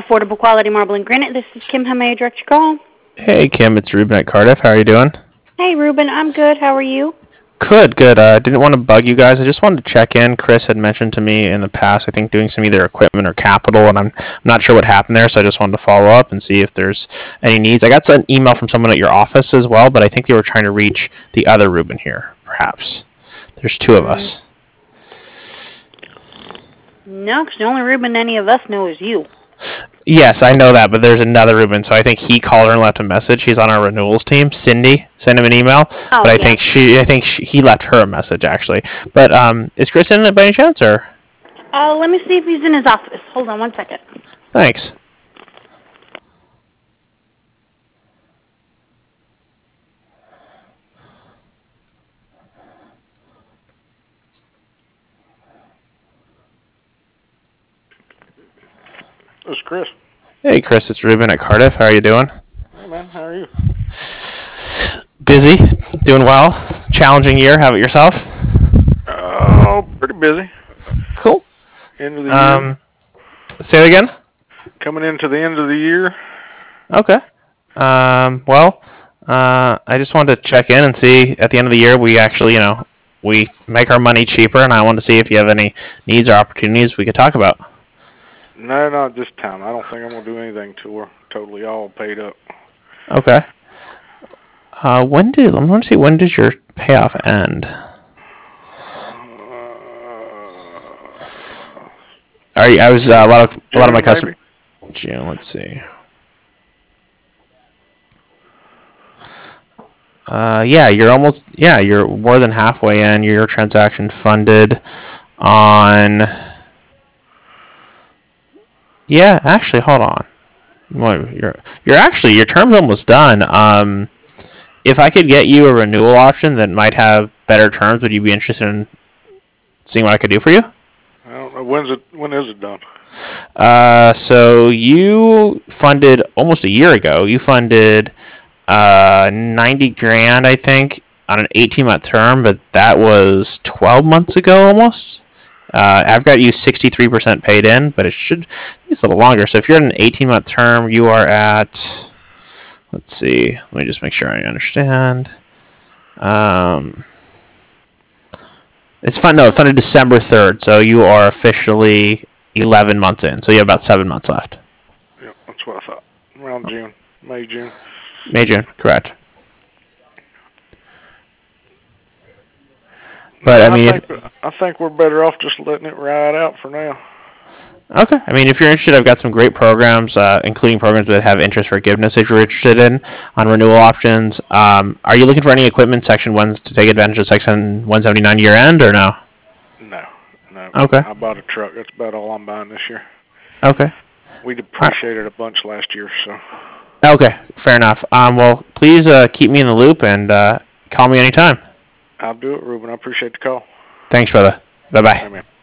Affordable Quality Marble and Granite. This is Kim. How may I direct your call? Hey, Kim, it's Ruben at Cardiff. How are you doing? Hey, Ruben. I'm good. How are you? Good, good. Didn't want to bug you guys. I just wanted to check in. Chris had mentioned to me in the past, I think, doing some either equipment or capital, and I'm not sure what happened there, so I just wanted to follow up and see if there's any needs. I got an email from someone at your office as well, but I think they were trying to reach the other Ruben here, perhaps. There's two of us. No, because the only Ruben any of us know is you. Yes, I know that, but there's another Ruben, so I think he called her and left a message. He's on our renewals team. Cindy sent him an email, but I think he left her a message actually. But is Chris in it by any chance, or? Let me see if he's in his office. Hold on 1 second. Thanks. This is Chris. Hey, Chris, it's Ruben at Cardiff. How are you doing? Hey, man. How are you? Busy. Doing well. Challenging year. How about yourself? Oh, pretty busy. Cool. End of the year. Say it again? Coming into the end of the year. Okay. Well, I just wanted to check in and see at the end of the year we actually, we make our money cheaper, and I wanted to see if you have any needs or opportunities we could talk about. No, not this time. I don't think I'm going to do anything till we're totally all paid up. Okay. I want to see, when does your payoff end? A lot of my customers. June. Let's see. You're more than halfway in. Your transaction funded on. Yeah, actually, hold on. Well, your term's almost done. If I could get you a renewal option that might have better terms, would you be interested in seeing what I could do for you? I don't know. When is it done? So you funded almost a year ago. You funded $90,000, I think, on an 18-month term, but that was 12 months ago almost. I've got you 63% paid in, but it's a little longer. So if you're in an 18-month term, you are at, let's see, let me just make sure I understand. It funded December 3rd, so you are officially 11 months in. So you have about 7 months left. Yeah, that's what I thought. Around June. May, June. May, June, correct. But I think we're better off just letting it ride out for now. Okay. I mean, if you're interested, I've got some great programs, including programs that have interest forgiveness if you're interested in on renewal options. Are you looking for any equipment Section 1s to take advantage of Section 179 year end, or no? No. Okay. I bought a truck. That's about all I'm buying this year. Okay. We depreciated a bunch last year, so. Okay, fair enough. Well, please keep me in the loop and call me anytime. I'll do it, Ruben. I appreciate the call. Thanks, brother. Bye-bye. Amen.